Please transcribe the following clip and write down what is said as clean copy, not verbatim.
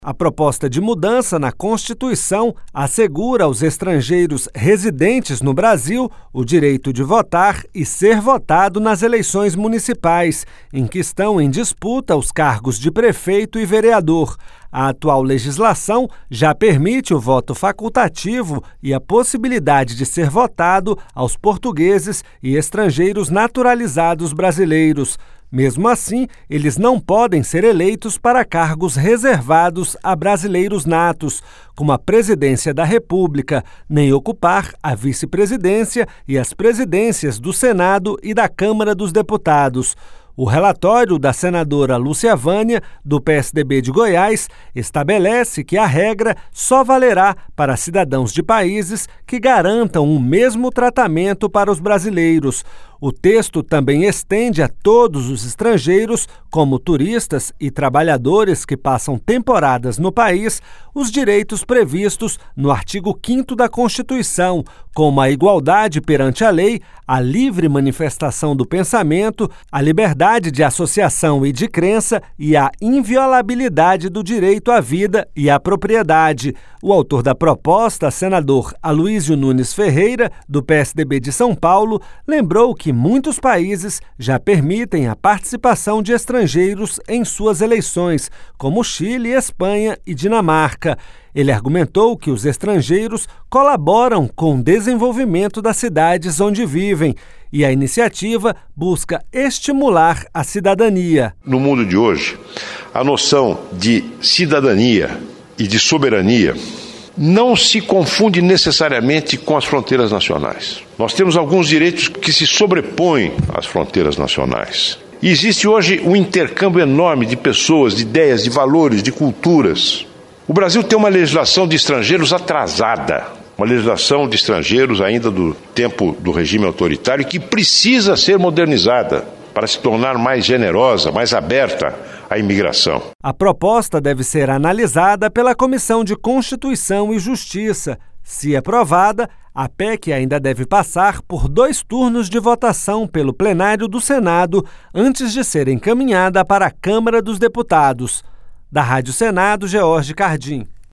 A proposta de mudança na Constituição assegura aos estrangeiros residentes no Brasil o direito de votar e ser votado nas eleições municipais, em que estão em disputa os cargos de prefeito e vereador. A atual legislação já permite o voto facultativo e a possibilidade de ser votado aos portugueses e estrangeiros naturalizados brasileiros. Mesmo assim, eles não podem ser eleitos para cargos reservados a brasileiros natos, como a presidência da República, nem ocupar a vice-presidência e as presidências do Senado e da Câmara dos Deputados. O relatório da senadora Lúcia Vânia, do PSDB de Goiás, estabelece que a regra só valerá para cidadãos de países que garantam o mesmo tratamento para os brasileiros. O texto também estende a todos os estrangeiros, como turistas e trabalhadores que passam temporadas no país, os direitos previstos no artigo 5º da Constituição, como a igualdade perante a lei, a livre manifestação do pensamento, a liberdade de associação e de crença e a inviolabilidade do direito à vida e à propriedade. O autor da proposta, senador Aloísio Nunes Ferreira, do PSDB de São Paulo, lembrou que muitos países já permitem a participação de estrangeiros em suas eleições, como Chile, Espanha e Dinamarca. Ele argumentou que os estrangeiros colaboram com o desenvolvimento das cidades onde vivem e a iniciativa busca estimular a cidadania. No mundo de hoje, a noção de cidadania e de soberania não se confunde necessariamente com as fronteiras nacionais. Nós temos alguns direitos que se sobrepõem às fronteiras nacionais. E existe hoje um intercâmbio enorme de pessoas, de ideias, de valores, de culturas. O Brasil tem uma legislação de estrangeiros atrasada, uma legislação de estrangeiros ainda do tempo do regime autoritário que precisa ser modernizada para se tornar mais generosa, mais aberta à imigração. A proposta deve ser analisada pela Comissão de Constituição e Justiça. Se aprovada, a PEC ainda deve passar por 2 turnos de votação pelo plenário do Senado antes de ser encaminhada para a Câmara dos Deputados. Da Rádio Senado, George Cardim.